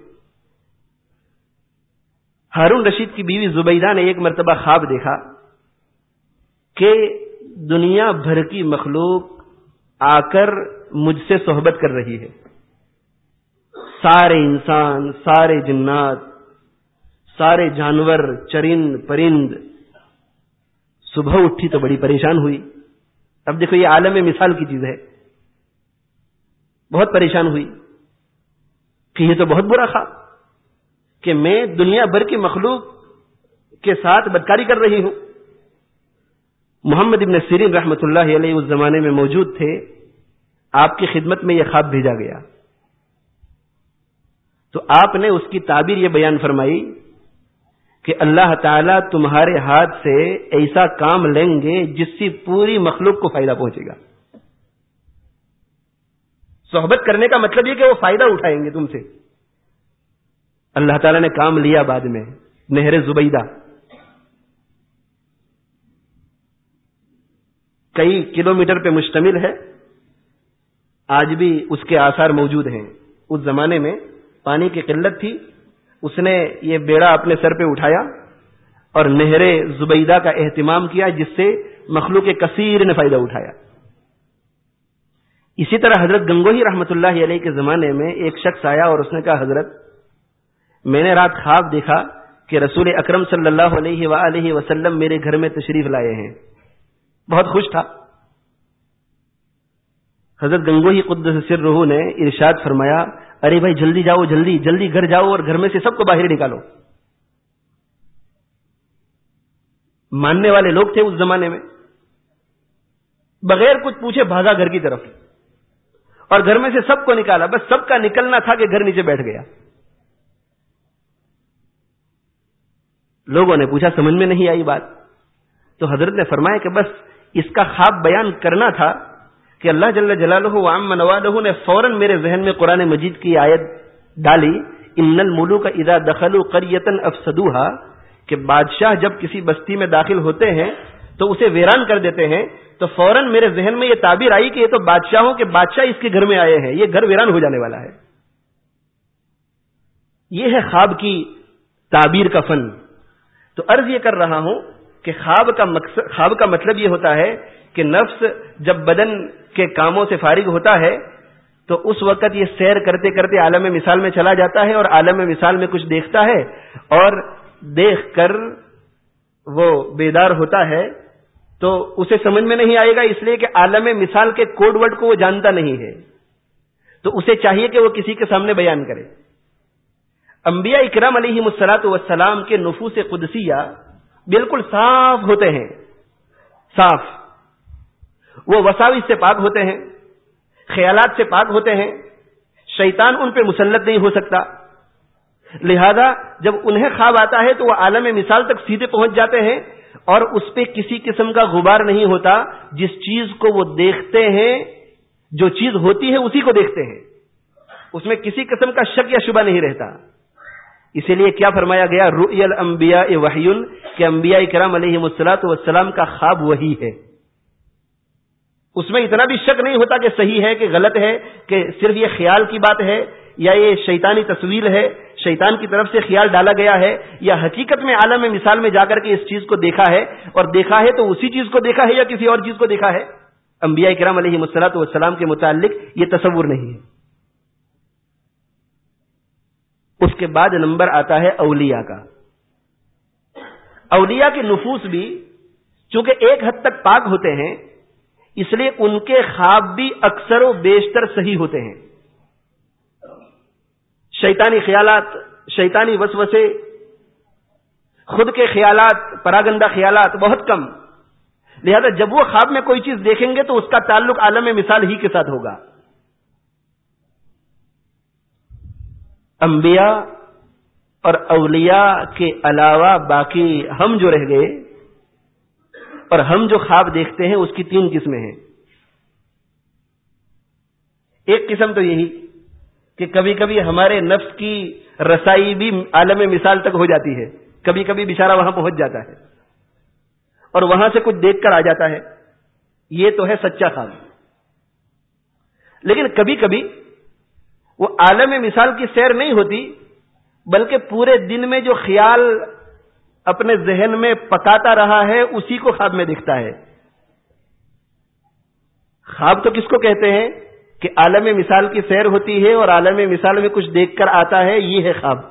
B: ہارون رشید کی بیوی زبیدہ نے ایک مرتبہ خواب دیکھا کہ دنیا بھر کی مخلوق آ کر مجھ سے صحبت کر رہی ہے. سارے انسان، سارے جنات، سارے جانور، چرند پرند. صبح اٹھی تو بڑی پریشان ہوئی. اب دیکھو یہ عالم مثال کی چیز ہے. بہت پریشان ہوئی کہ یہ تو بہت برا خواب کہ میں دنیا بھر کی مخلوق کے ساتھ بدکاری کر رہی ہوں. محمد ابن سیرین رحمت اللہ علیہ اس زمانے میں موجود تھے. آپ کی خدمت میں یہ خواب بھیجا گیا تو آپ نے اس کی تعبیر یہ بیان فرمائی کہ اللہ تعالیٰ تمہارے ہاتھ سے ایسا کام لیں گے جس سے پوری مخلوق کو فائدہ پہنچے گا. صحبت کرنے کا مطلب یہ کہ وہ فائدہ اٹھائیں گے تم سے. اللہ تعالیٰ نے کام لیا بعد میں. نہر زبیدہ کئی کلومیٹر پہ مشتمل ہے، آج بھی اس کے آثار موجود ہیں. اس زمانے میں پانی کی قلت تھی، اس نے یہ بیڑا اپنے سر پہ اٹھایا اور نہر زبیدہ کا اہتمام کیا جس سے مخلوق کثیر نے فائدہ اٹھایا. اسی طرح حضرت گنگوہی رحمت اللہ علیہ کے زمانے میں ایک شخص آیا اور اس نے کہا حضرت میں نے رات خواب دیکھا کہ رسول اکرم صلی اللہ علیہ وآلہ وسلم میرے گھر میں تشریف لائے ہیں. بہت خوش تھا. حضرت گنگوہی قدس سرہ نے ارشاد فرمایا ارے بھائی جلدی جاؤ، جلدی جلدی گھر جاؤ اور گھر میں سے سب کو باہر نکالو. ماننے والے لوگ تھے اس زمانے میں. بغیر کچھ پوچھے بھاگا گھر کی طرف اور گھر میں سے سب کو نکالا. بس سب کا نکلنا تھا کہ گھر نیچے بیٹھ گیا. لوگوں نے پوچھا سمجھ میں نہیں آئی بات. تو حضرت نے فرمایا کہ بس اس کا خواب بیان کرنا تھا کہ اللہ جل جلالہ وعم نوالہ نے فوراً میرے ذہن میں قرآن مجید کی آیت ڈالی ان الملوک اذا دخلوا قریۃ افسدوها کہ بادشاہ جب کسی بستی میں داخل ہوتے ہیں تو اسے ویران کر دیتے ہیں. تو فوراً میرے ذہن میں یہ تعبیر آئی کہ یہ تو بادشاہوں کے بادشاہ اس کے گھر میں آئے ہیں، یہ گھر ویران ہو جانے والا ہے. یہ ہے خواب کی تعبیر کا فن. تو عرض یہ کر رہا ہوں کہ خواب کا مقصد خواب کا مطلب یہ ہوتا ہے کہ نفس جب بدن کے کاموں سے فارغ ہوتا ہے تو اس وقت یہ سیر کرتے کرتے عالم مثال میں چلا جاتا ہے اور عالم مثال میں کچھ دیکھتا ہے اور دیکھ کر وہ بیدار ہوتا ہے تو اسے سمجھ میں نہیں آئے گا، اس لیے کہ عالم مثال کے کوڈ ورڈ کو وہ جانتا نہیں ہے، تو اسے چاہیے کہ وہ کسی کے سامنے بیان کرے۔ انبیاء اکرام علیہ الصلوۃ والسلام کے نفوس قدسیہ بالکل صاف ہوتے ہیں، صاف، وہ وساوس سے پاک ہوتے ہیں، خیالات سے پاک ہوتے ہیں، شیطان ان پہ مسلط نہیں ہو سکتا، لہذا جب انہیں خواب آتا ہے تو وہ عالم مثال تک سیدھے پہنچ جاتے ہیں اور اس پہ کسی قسم کا غبار نہیں ہوتا، جس چیز کو وہ دیکھتے ہیں، جو چیز ہوتی ہے اسی کو دیکھتے ہیں، اس میں کسی قسم کا شک یا شبہ نہیں رہتا۔ اسی لیے کیا فرمایا گیا، رؤیا الانبیاء وحی، کہ انبیاء کرام علیہم الصلوۃ والسلام کا خواب وحی ہے، اس میں اتنا بھی شک نہیں ہوتا کہ صحیح ہے کہ غلط ہے، کہ صرف یہ خیال کی بات ہے یا یہ شیطانی تصویر ہے، شیطان کی طرف سے خیال ڈالا گیا ہے، یا حقیقت میں عالم مثال میں جا کر کے اس چیز کو دیکھا ہے، اور دیکھا ہے تو اسی چیز کو دیکھا ہے یا کسی اور چیز کو دیکھا ہے۔ انبیاء کرام علیہم الصلوۃ والسلام کے متعلق یہ تصور نہیں ہے۔ اس کے بعد نمبر آتا ہے اولیاء کا۔ اولیاء کے نفوس بھی چونکہ ایک حد تک پاک ہوتے ہیں، اس لیے ان کے خواب بھی اکثر و بیشتر صحیح ہوتے ہیں۔ شیطانی خیالات، شیطانی وسوسے، خود کے خیالات، پراگندہ خیالات بہت کم، لہذا جب وہ خواب میں کوئی چیز دیکھیں گے تو اس کا تعلق عالم مثال ہی کے ساتھ ہوگا۔ انبیاء اور اولیاء کے علاوہ باقی ہم جو رہ گئے اور ہم جو خواب دیکھتے ہیں اس کی تین قسمیں ہیں۔ ایک قسم تو یہی کہ کبھی کبھی ہمارے نفس کی رسائی بھی عالم مثال تک ہو جاتی ہے، کبھی کبھی بیچارہ وہاں پہنچ جاتا ہے اور وہاں سے کچھ دیکھ کر آ جاتا ہے، یہ تو ہے سچا خواب۔ لیکن کبھی کبھی وہ عالم مثال کی سیر نہیں ہوتی، بلکہ پورے دن میں جو خیال اپنے ذہن میں پکاتا رہا ہے اسی کو خواب میں دکھتا ہے۔ خواب تو کس کو کہتے ہیں کہ عالم مثال کی سیر ہوتی ہے اور عالم مثال میں کچھ دیکھ کر آتا ہے، یہ ہے خواب۔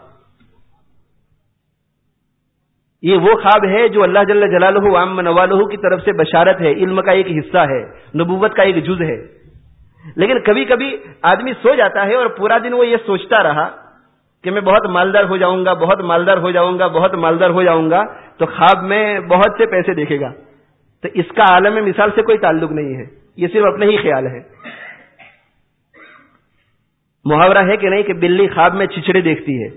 B: یہ وہ خواب ہے جو اللہ جل جلالہ وعم نوالہ کی طرف سے بشارت ہے، علم کا ایک حصہ ہے، نبوت کا ایک جز ہے۔ لیکن کبھی کبھی آدمی سو جاتا ہے اور پورا دن وہ یہ سوچتا رہا کہ میں بہت مالدار ہو جاؤں گا، بہت مالدار ہو جاؤں گا، بہت مالدار ہو جاؤں گا، تو خواب میں بہت سے پیسے دیکھے گا، تو اس کا عالم مثال سے کوئی تعلق نہیں ہے، یہ صرف اپنے ہی خیال ہے۔ محاورہ ہے کہ نہیں کہ بلی خواب میں چچڑے دیکھتی ہے،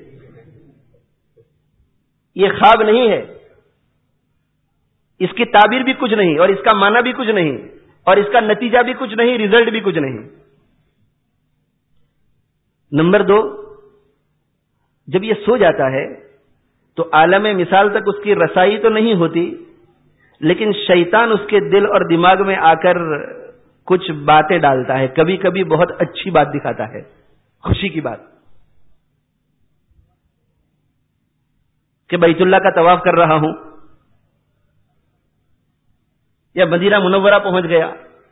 B: یہ خواب نہیں ہے، اس کی تعبیر بھی کچھ نہیں اور اس کا معنی بھی کچھ نہیں اور اس کا نتیجہ بھی کچھ نہیں، ریزلٹ بھی کچھ نہیں۔ نمبر دو، جب یہ سو جاتا ہے تو عالم مثال تک اس کی رسائی تو نہیں ہوتی، لیکن شیطان اس کے دل اور دماغ میں آ کر کچھ باتیں ڈالتا ہے، کبھی کبھی بہت اچھی بات دکھاتا ہے، خوشی کی بات، کہ بیت اللہ کا طواف کر رہا ہوں یا مدینہ منورہ پہنچ گیا،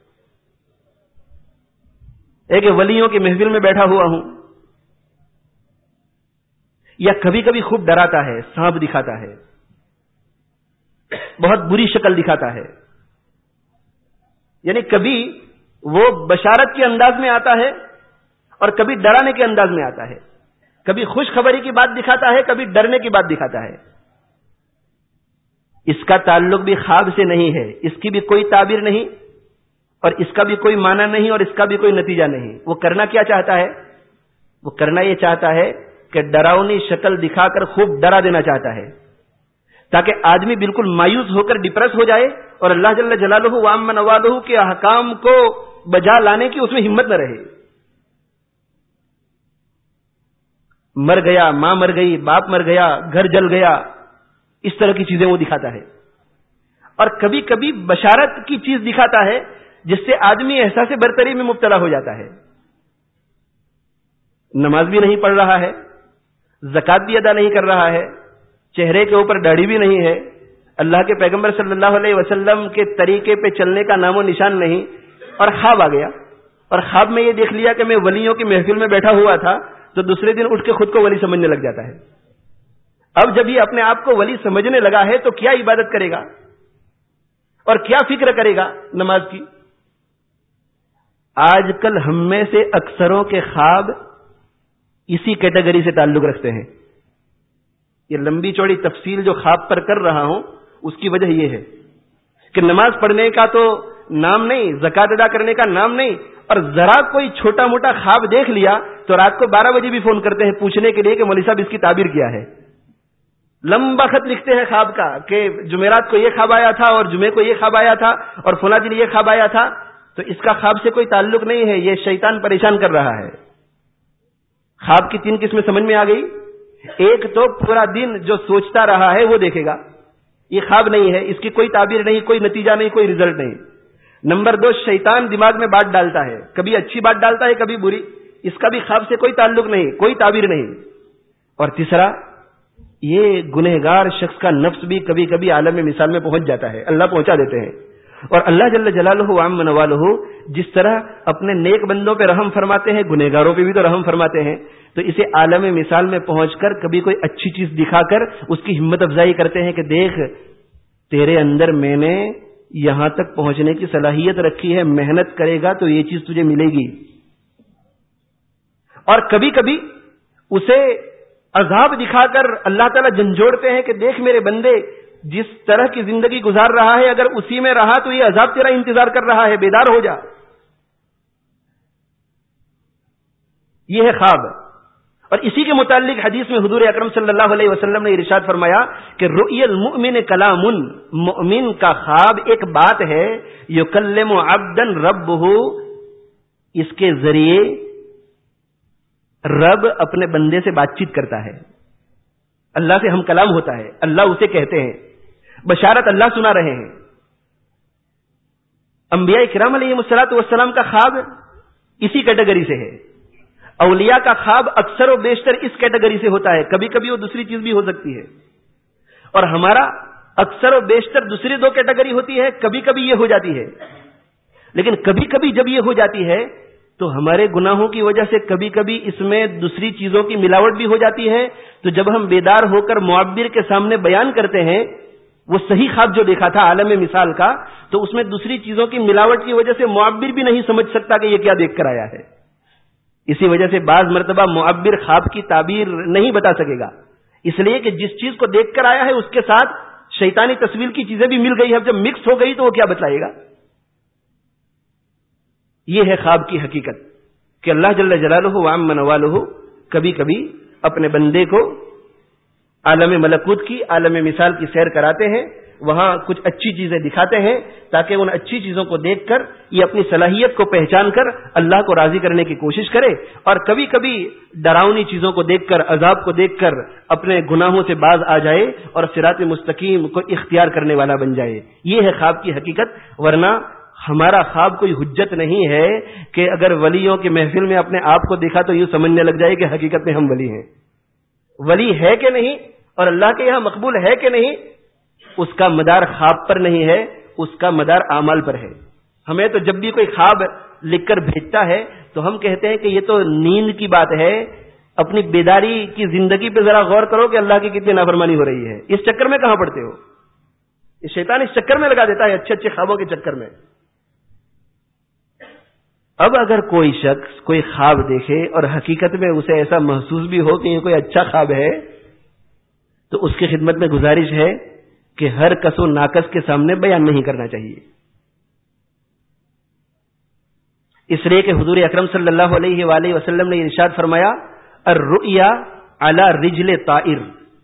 B: ایک ولیوں کی محفل میں بیٹھا ہوا ہوں، یا کبھی کبھی خوب ڈراتا ہے، سانپ دکھاتا ہے، بہت بری شکل دکھاتا ہے، یعنی کبھی وہ بشارت کے انداز میں آتا ہے اور کبھی ڈرانے کے انداز میں آتا ہے، کبھی خوشخبری کی بات دکھاتا ہے، کبھی ڈرنے کی بات دکھاتا ہے۔ اس کا تعلق بھی خواب سے نہیں ہے، اس کی بھی کوئی تعبیر نہیں اور اس کا بھی کوئی معنی نہیں اور اس کا بھی کوئی نتیجہ نہیں۔ وہ کرنا کیا چاہتا ہے؟ وہ کرنا یہ چاہتا ہے کہ ڈراؤنی شکل دکھا کر خوب ڈرا دینا چاہتا ہے، تاکہ آدمی بالکل مایوس ہو کر ڈپریس ہو جائے اور اللہ جل جلالہ وعم نوالہ کے احکام کو بجا لانے کی اس میں ہمت نہ رہے۔ مر گیا، ماں مر گئی، باپ مر گیا، گھر جل گیا، اس طرح کی چیزیں وہ دکھاتا ہے۔ اور کبھی کبھی بشارت کی چیز دکھاتا ہے جس سے آدمی احساس برتری میں مبتلا ہو جاتا ہے۔ نماز بھی نہیں پڑھ رہا ہے، زکوٰۃ بھی ادا نہیں کر رہا ہے، چہرے کے اوپر داڑھی بھی نہیں ہے، اللہ کے پیغمبر صلی اللہ علیہ وسلم کے طریقے پہ چلنے کا نام و نشان نہیں، اور خواب آ گیا اور خواب میں یہ دیکھ لیا کہ میں ولیوں کی محفل میں بیٹھا ہوا تھا تو دوسرے دن اٹھ کے خود کو ولی سمجھنے لگ جاتا ہے. اب جب یہ اپنے آپ کو ولی سمجھنے لگا ہے تو کیا عبادت کرے گا اور کیا فکر کرے گا نماز کی؟ آج کل ہم میں سے اکثروں کے خواب اسی کیٹیگری سے تعلق رکھتے ہیں. یہ لمبی چوڑی تفصیل جو خواب پر کر رہا ہوں اس کی وجہ یہ ہے کہ نماز پڑھنے کا تو نام نہیں، زکات ادا کرنے کا نام نہیں، اور ذرا کوئی چھوٹا موٹا خواب دیکھ لیا تو رات کو بارہ بجے بھی فون کرتے ہیں پوچھنے کے لیے کہ مولوی صاحب اس کی تعبیر کیا ہے. لمبا خط لکھتے ہیں خواب کا کہ جمعرات کو یہ خواب آیا تھا اور جمعے کو یہ خواب آیا تھا اور فلاں دن یہ خواب آیا تھا. تو اس کا خواب سے کوئی تعلق نہیں ہے، یہ شیطان پریشان کر رہا ہے. خواب کی تین قسمیں سمجھ میں آ گئی. ایک تو پورا دن جو سوچتا رہا ہے وہ دیکھے گا، یہ خواب نہیں ہے، اس کی کوئی تعبیر نہیں، کوئی نتیجہ نہیں، کوئی رزلٹ نہیں. نمبر دو، شیطان دماغ میں بات ڈالتا ہے، کبھی اچھی بات ڈالتا ہے کبھی بری، اس کا بھی خواب سے کوئی تعلق نہیں، کوئی تعبیر نہیں. اور تیسرا، یہ گنہگار شخص کا نفس بھی کبھی کبھی عالم مثال میں پہنچ جاتا ہے، اللہ پہنچا دیتے ہیں. اور اللہ جل جلالہ وعم نوالہ جس طرح اپنے نیک بندوں پہ رحم فرماتے ہیں، گنہگاروں پہ بھی تو رحم فرماتے ہیں. تو اسے عالم مثال میں پہنچ کر کبھی کوئی اچھی چیز دکھا کر اس کی ہمت افزائی کرتے ہیں کہ دیکھ تیرے اندر میں نے یہاں تک پہنچنے کی صلاحیت رکھی ہے، محنت کرے گا تو یہ چیز تجھے ملے گی. اور کبھی کبھی اسے عذاب دکھا کر اللہ تعالیٰ جھنجھوڑتے ہیں کہ دیکھ میرے بندے جس طرح کی زندگی گزار رہا ہے اگر اسی میں رہا تو یہ عذاب تیرا انتظار کر رہا ہے، بیدار ہو جا. یہ ہے خواب. اور اسی کے متعلق حدیث میں حضور اکرم صلی اللہ علیہ وسلم نے ارشاد فرمایا کہ رؤی المؤمن کلام، مؤمن کا خواب ایک بات ہے، یکلم عبدا ربہ، اس کے ذریعے رب اپنے بندے سے بات چیت کرتا ہے، اللہ سے ہم کلام ہوتا ہے، اللہ اسے کہتے ہیں، بشارت اللہ سنا رہے ہیں. انبیاء کرام علیہ الصلوۃ والسلام کا خواب اسی کیٹیگری سے ہے. اولیاء کا خواب اکثر و بیشتر اس کیٹیگری سے ہوتا ہے، کبھی کبھی وہ دوسری چیز بھی ہو سکتی ہے. اور ہمارا اکثر و بیشتر دوسری دو کیٹیگری ہوتی ہے، کبھی کبھی یہ ہو جاتی ہے. لیکن کبھی کبھی جب یہ ہو جاتی ہے تو ہمارے گناہوں کی وجہ سے کبھی کبھی اس میں دوسری چیزوں کی ملاوٹ بھی ہو جاتی ہے. تو جب ہم بیدار ہو کر معبر کے سامنے بیان کرتے ہیں وہ صحیح خواب جو دیکھا تھا عالم مثال کا، تو اس میں دوسری چیزوں کی ملاوٹ کی وجہ سے معبر بھی نہیں سمجھ سکتا کہ یہ کیا دیکھ کر آیا ہے. اسی وجہ سے بعض مرتبہ معبر خواب کی تعبیر نہیں بتا سکے گا، اس لیے کہ جس چیز کو دیکھ کر آیا ہے اس کے ساتھ شیطانی تصویر کی چیزیں بھی مل گئی ہے، جب مکس ہو گئی تو وہ کیا بتلائے گا. یہ ہے خواب کی حقیقت کہ اللہ جل جلالہ وعم نوالہ کبھی کبھی اپنے بندے کو عالم ملکوت کی، عالم مثال کی سیر کراتے ہیں، وہاں کچھ اچھی چیزیں دکھاتے ہیں تاکہ ان اچھی چیزوں کو دیکھ کر یہ اپنی صلاحیت کو پہچان کر اللہ کو راضی کرنے کی کوشش کرے، اور کبھی کبھی ڈراؤنی چیزوں کو دیکھ کر، عذاب کو دیکھ کر اپنے گناہوں سے باز آ جائے اور صراط مستقیم کو اختیار کرنے والا بن جائے. یہ ہے خواب کی حقیقت. ورنہ ہمارا خواب کوئی حجت نہیں ہے کہ اگر ولیوں کی محفل میں اپنے آپ کو دیکھا تو یوں سمجھنے لگ جائے کہ حقیقت میں ہم ولی ہیں. ولی ہے کہ نہیں اور اللہ کے یہاں مقبول ہے کہ نہیں، اس کا مدار خواب پر نہیں ہے، اس کا مدار اعمال پر ہے. ہمیں تو جب بھی کوئی خواب لکھ کر بھیجتا ہے تو ہم کہتے ہیں کہ یہ تو نیند کی بات ہے، اپنی بیداری کی زندگی پہ ذرا غور کرو کہ اللہ کی کتنی نافرمانی ہو رہی ہے. اس چکر میں کہاں پڑتے ہو؟ یہ شیطان اس چکر میں لگا دیتا ہے، اچھے اچھے خوابوں کے چکر میں. اب اگر کوئی شخص کوئی خواب دیکھے اور حقیقت میں اسے ایسا محسوس بھی ہو کہ یہ کوئی اچھا خواب ہے تو اس کی خدمت میں گزارش ہے کہ ہر کس و ناقص کے سامنے بیان نہیں کرنا چاہیے. اس لیے کہ حضور اکرم صلی اللہ علیہ وآلہ وسلم نے ارشاد فرمایا الرؤیا علی رجل طائر،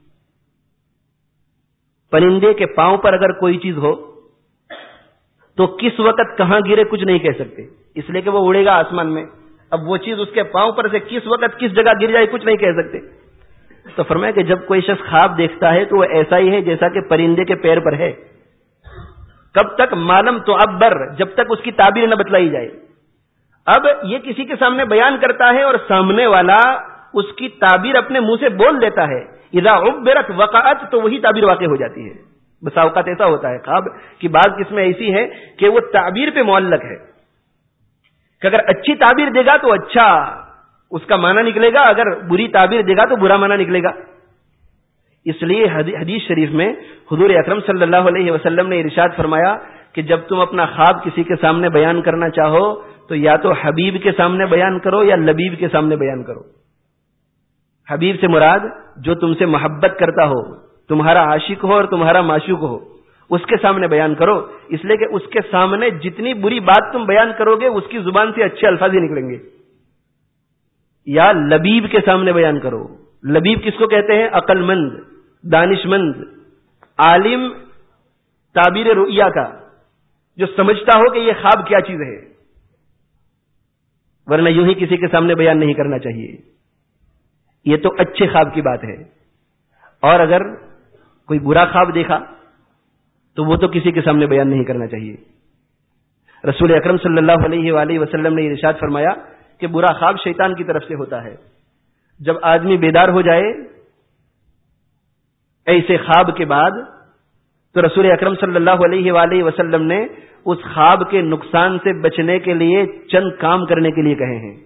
B: پرندے کے پاؤں پر اگر کوئی چیز ہو تو کس وقت کہاں گرے کچھ نہیں کہہ سکتے، اس لیے کہ وہ اڑے گا آسمان میں. اب وہ چیز اس کے پاؤں پر سے کس وقت کس جگہ گر جائے کچھ نہیں کہہ سکتے. تو فرمایا کہ جب کوئی شخص خواب دیکھتا ہے تو وہ ایسا ہی ہے جیسا کہ پرندے کے پیر پر ہے. کب تک؟ معلوم تو ابر، جب تک اس کی تعبیر نہ بتلائی جائے. اب یہ کسی کے سامنے بیان کرتا ہے اور سامنے والا اس کی تعبیر اپنے منہ سے بول دیتا ہے، اذا عبرت وقعت، تو وہی تعبیر واقع ہو جاتی ہے. بسا اوقات ایسا ہوتا ہے خواب کی بعض قسمیں ایسی ہیں کہ وہ تعبیر پہ معلق ہے. کہ اگر اچھی تعبیر دے گا تو اچھا اس کا معنی نکلے گا، اگر بری تعبیر دے گا تو برا معنی نکلے گا. اس لیے حدیث شریف میں حضور اکرم صلی اللہ علیہ وسلم نے ارشاد فرمایا کہ جب تم اپنا خواب کسی کے سامنے بیان کرنا چاہو تو یا تو حبیب کے سامنے بیان کرو یا لبیب کے سامنے بیان کرو. حبیب سے مراد جو تم سے محبت کرتا ہو، تمہارا عاشق ہو اور تمہارا معشوق ہو، اس کے سامنے بیان کرو، اس لیے کہ اس کے سامنے جتنی بری بات تم بیان کرو گے اس کی زبان سے اچھے الفاظ ہی نکلیں گے. یا لبیب کے سامنے بیان کرو. لبیب کس کو کہتے ہیں؟ عقل مند، دانش مند، عالم تعبیر رؤیا کا، جو سمجھتا ہو کہ یہ خواب کیا چیز ہے، ورنہ یوں ہی کسی کے سامنے بیان نہیں کرنا چاہیے. یہ تو اچھے خواب کی بات ہے. اور اگر کوئی برا خواب دیکھا تو وہ تو کسی کے سامنے بیان نہیں کرنا چاہیے. رسول اکرم صلی اللہ علیہ وآلہ وسلم نے ارشاد فرمایا کہ برا خواب شیطان کی طرف سے ہوتا ہے. جب آدمی بیدار ہو جائے ایسے خواب کے بعد تو رسول اکرم صلی اللہ علیہ وآلہ وسلم نے اس خواب کے نقصان سے بچنے کے لیے چند کام کرنے کے لیے کہے ہیں.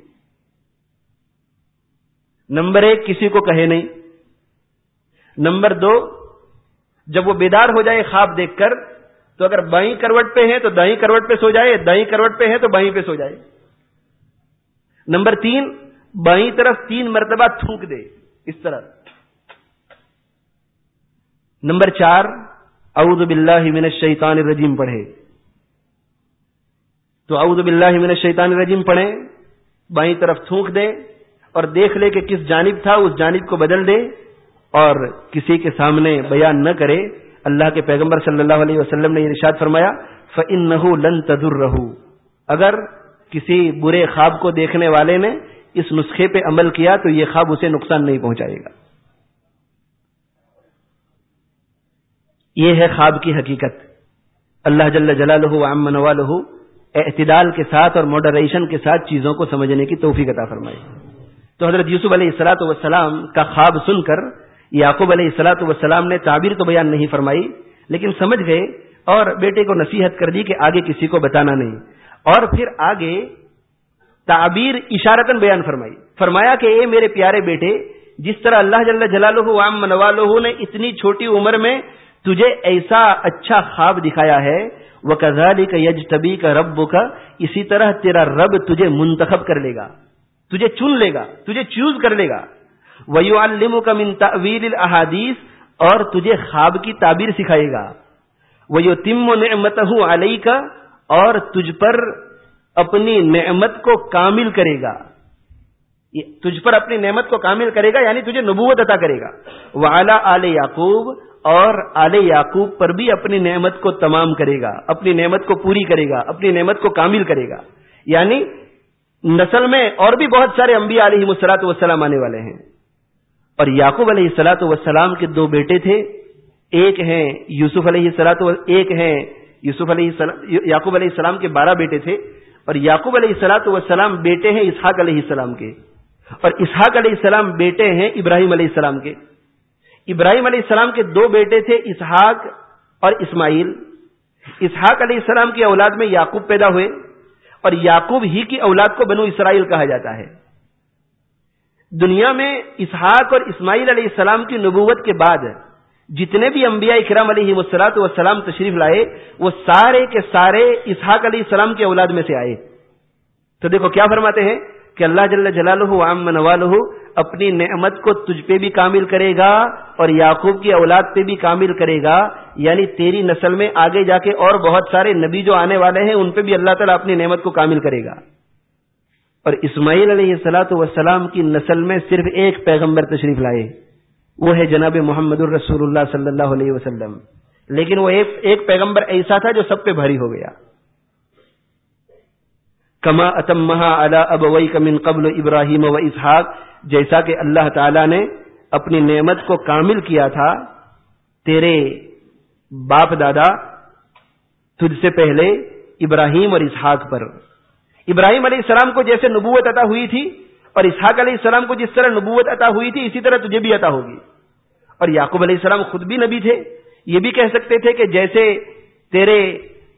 B: نمبر ایک، کسی کو کہے نہیں. نمبر دو، جب وہ بیدار ہو جائے خواب دیکھ کر تو اگر بائیں کروٹ پہ ہے تو دائیں کروٹ پہ سو جائے، دائیں کروٹ پہ ہے تو بائیں پہ سو جائے. نمبر تین، بائیں طرف تین مرتبہ تھوک دے اس طرح. نمبر چار، اعوذ باللہ من الشیطان الرجیم پڑھے. تو اعوذ باللہ من الشیطان الرجیم پڑھے، بائیں طرف تھوک دے اور دیکھ لے کہ کس جانب تھا اس جانب کو بدل دے اور کسی کے سامنے بیان نہ کرے. اللہ کے پیغمبر صلی اللہ علیہ وسلم نے ارشاد فرمایا فَإِنَّهُ لَن تَضُرَّهُ. اگر کسی برے خواب کو دیکھنے والے نے اس نسخے پہ عمل کیا تو یہ خواب اسے نقصان نہیں پہنچائے گا. یہ ہے خواب کی حقیقت. اللہ جل جلالہ وعم نوالہ اعتدال کے ساتھ اور ماڈریشن کے ساتھ چیزوں کو سمجھنے کی توفیق عطا فرمائے. تو حضرت یوسف علیہ الصلوۃ والسلام کا خواب سن کر یعقوب علیہ الصلوۃ والسلام نے تعبیر تو بیان نہیں فرمائی لیکن سمجھ گئے اور بیٹے کو نصیحت کر دی کہ آگے کسی کو بتانا نہیں. اور پھر آگے تعبیر اشارتاً بیان فرمائی. فرمایا کہ اے میرے پیارے بیٹے، جس طرح اللہ جل جلالہ وعم نوالہ نے اتنی چھوٹی عمر میں تجھے ایسا اچھا خواب دکھایا ہے، وَكَذَلِكَ يَجْتَبِيكَ رَبُّكَ، اسی طرح تیرا رب تجھے منتخب کر لے گا، تجھے چن لے گا، تجھے چوز کر لے گا. وَيُعَلِّمُكَ مِن تَأْوِيلِ الْأَحَادِيثِ، اور تجھے خواب کی تعبیر سکھائے گا. وَيُتِمُّ نِعْمَتَهُ عَلَيْكَ، اور تجھ پر اپنی نعمت کو کامل کرے گا. تجھ پر اپنی نعمت کو کامل کرے گا یعنی تجھے نبوت عطا کرے گا. وَعَلَىٰ آلِ يَعْقُوبَ، اور آل یعقوب پر بھی اپنی نعمت کو تمام کرے گا، اپنی نعمت کو پوری کرے گا، اپنی نعمت کو کامل کرے گا. یعنی نسل میں اور بھی بہت سارے انبیاء علیہ الصلوۃ والسلام آنے والے ہیں. اور یعقوب علیہ الصلوۃ والسلام کے دو بیٹے تھے، ایک ہیں یوسف علیہ الصلوۃ ایک ہیں یوسف علیہ السلام. یعقوب علیہ السلام کے بارہ بیٹے تھے اور یعقوب علیہ الصلوۃ والسلام بیٹے ہیں اسحاق علیہ السلام کے، اور اسحاق علیہ السلام بیٹے ہیں ابراہیم علیہ السلام کے. ابراہیم علیہ السلام کے دو بیٹے تھے اسحاق اور اسماعیل. اسحاق علیہ السلام کی اولاد میں یعقوب پیدا ہوئے اور یعقوب ہی کی اولاد کو بنو اسرائیل کہا جاتا ہے. دنیا میں اسحاق اور اسماعیل علیہ السلام کی نبوت کے بعد جتنے بھی انبیاء اکرام علیہ الصلوۃ والسلام تشریف لائے وہ سارے کے سارے اسحاق علیہ السلام کی اولاد میں سے آئے. تو دیکھو کیا فرماتے ہیں کہ اللہ جل جلالہ وعم نوالہ اپنی نعمت کو تجھ پہ بھی کامل کرے گا اور یعقوب کی اولاد پہ بھی کامل کرے گا. یعنی تیری نسل میں آگے جا کے اور بہت سارے نبی جو آنے والے ہیں ان پہ بھی اللہ تعالیٰ اپنی نعمت کو کامل کرے گا. اور اسماعیل علیہ الصلوۃ والسلام کی نسل میں صرف ایک پیغمبر تشریف لائے، وہ ہے جناب محمد الرسول اللہ صلی اللہ علیہ وسلم. لیکن وہ ایک ایک پیغمبر ایسا تھا جو سب پہ بھاری ہو گیا. کما اتمہا علی ابویک من قبل ابراہیم و اسحاق، جیسا کہ اللہ تعالی نے اپنی نعمت کو کامل کیا تھا تیرے باپ دادا تجھ سے پہلے ابراہیم اور اسحاق پر. ابراہیم علیہ السلام کو جیسے نبوت عطا ہوئی تھی اور اسحاق علیہ السلام کو جس طرح نبوت عطا ہوئی تھی اسی طرح تجھے بھی عطا ہوگی. اور یعقوب علیہ السلام خود بھی نبی تھے. یہ بھی کہہ سکتے تھے کہ جیسے تیرے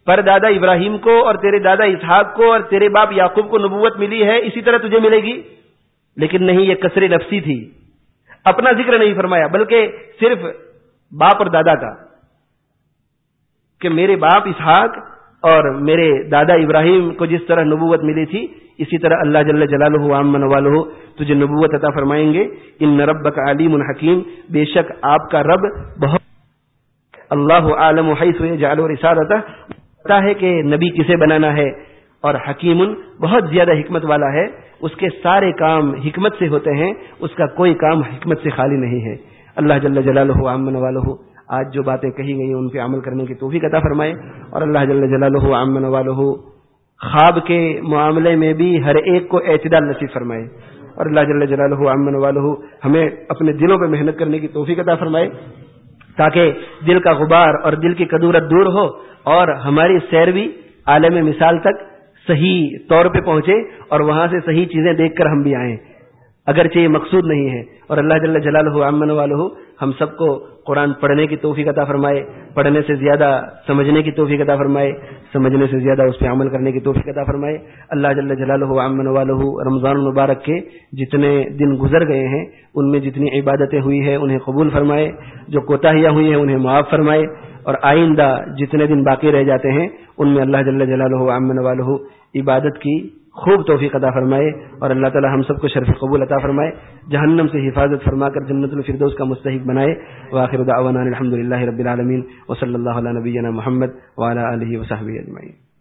B: پر دادا ابراہیم کو اور تیرے دادا اسحاق کو اور تیرے باپ یعقوب کو نبوت ملی ہے، اسی طرح تجھے ملے گی. لیکن نہیں، یہ کسر نفسی تھی. اپنا ذکر نہیں فرمایا بلکہ صرف باپ اور دادا کا، کہ میرے باپ اسحاق اور میرے دادا ابراہیم کو جس طرح نبوت ملی تھی اسی طرح اللہ جل جلالہ و عم نوالہ تجھے نبوت عطا فرمائیں گے. ان ربک علیم حکیم، بے شک آپ کا رب بہت اللہ عالم حیث یجعل رسالتہ، پتا ہے کہ نبی کسے بنانا ہے، اور حکیم بہت زیادہ حکمت والا ہے. اس کے سارے کام حکمت سے ہوتے ہیں، اس کا کوئی کام حکمت سے خالی نہیں ہے. اللہ جل جلالہ و عم نوالہ آج جو باتیں کہی گئی ان پہ عمل کرنے کی توفیق عطا فرمائے، اور اللہ جل جلالہ و عم نوالہ خواب کے معاملے میں بھی ہر ایک کو اعتدال نصیب فرمائے، اور اللہ جل جلالہ و عم نوالہ ہمیں اپنے دلوں پہ محنت کرنے کی توفیق عطا فرمائے، تاکہ دل کا غبار اور دل کی کدورت دور ہو اور ہماری سیر بھی عالم مثال تک صحیح طور پہ پہنچے اور وہاں سے صحیح چیزیں دیکھ کر ہم بھی آئیں، اگرچہ یہ مقصود نہیں ہے. اور اللہ جل جلالہ عم نوالہ ہم سب کو قرآن پڑھنے کی توفیق عطا فرمائے، پڑھنے سے زیادہ سمجھنے کی توفیق عطا فرمائے، سمجھنے سے زیادہ اس پہ عمل کرنے کی توفیق عطا فرمائے. اللہ جل جلالہ عم نوالہ رمضان المبارک کے جتنے دن گزر گئے ہیں ان میں جتنی عبادتیں ہوئی ہیں انہیں قبول فرمائے، جو کوتاہیاں ہوئی ہیں انہیں معاف فرمائے، اور آئندہ جتنے دن باقی رہ جاتے ہیں ان میں اللہ جل جلالہ عم نوالہ عبادت کی خوب توفیق عطا فرمائے، اور اللہ تعالی ہم سب کو شرف قبول عطا فرمائے، جہنم سے حفاظت فرما کر جنت الفردوس کا مستحق بنائے. وآخر دعوانا الحمدللہ رب العالمین، وصلی اللہ علی نبینا محمد وعلی آلہ وصحبہ اجمعین.